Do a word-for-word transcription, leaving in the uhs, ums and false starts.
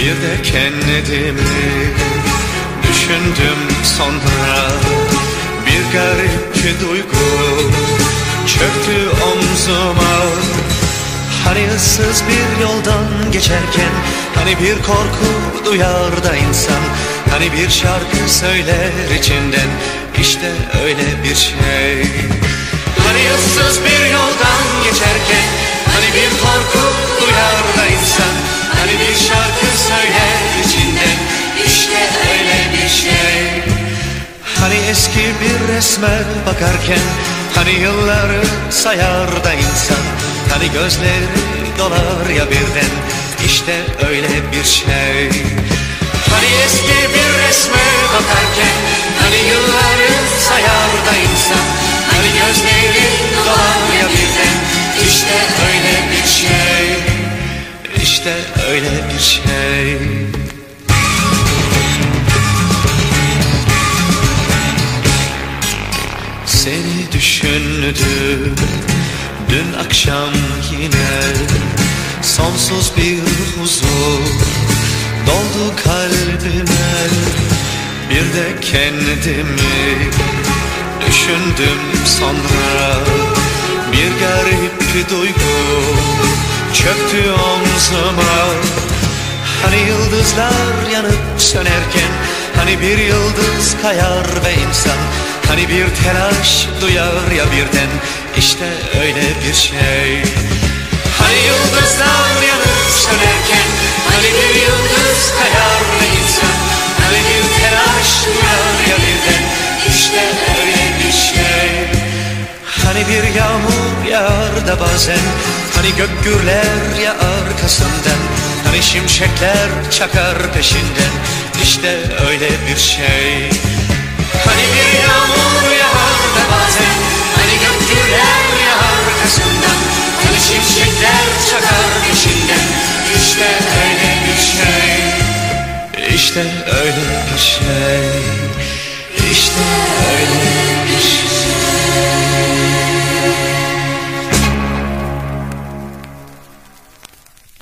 Bir de kendimi düşündüm sonra. Bir garip duygu çöktü omzuma. Hani ıssız bir yoldan geçerken, hani bir korku duyar da insan, hani bir şarkı söyler içinden, işte öyle bir şey. Hani ıssız bir yoldan geçerken, hani bir korku duyar da insan, hani bir şarkı söyler içinden, işte öyle bir şey. Hani eski bir resme bakarken, hani yılları sayar da insan, hani gözleri dolar ya birden, işte öyle bir şey. Hani eski bir resme bakarken, hani yılları sayar da insan, hani gözleri dolar ya birden, işte öyle bir şey. İşte öyle bir şey. Seni düşündüm dün akşam yine, sonsuz bir huzur doldu kalbime. Bir de kendimi düşündüm sonra. Bir garip duygu çöktü omzuma. Hani yıldızlar yanıp sönerken, hani bir yıldız kayar ve insan, hani bir telaş duyar ya birden, işte öyle bir şey. Hani yıldızlar yanıp sönerken, hani bir yıldız kayar ve insan, hani bir telaş duyar ya birden, işte öyle bir şey. Hani bir yağmur yağar da bazen, hani gök gürler ya arkasından, hani şimşekler çakar peşinden, işte öyle bir şey. Hani bir yağmur yağar da bazen, hani gök gürler ya arkasından, hani şimşekler çakar peşinden, işte öyle bir şey. İşte öyle bir şey. İşte öyle bir şey.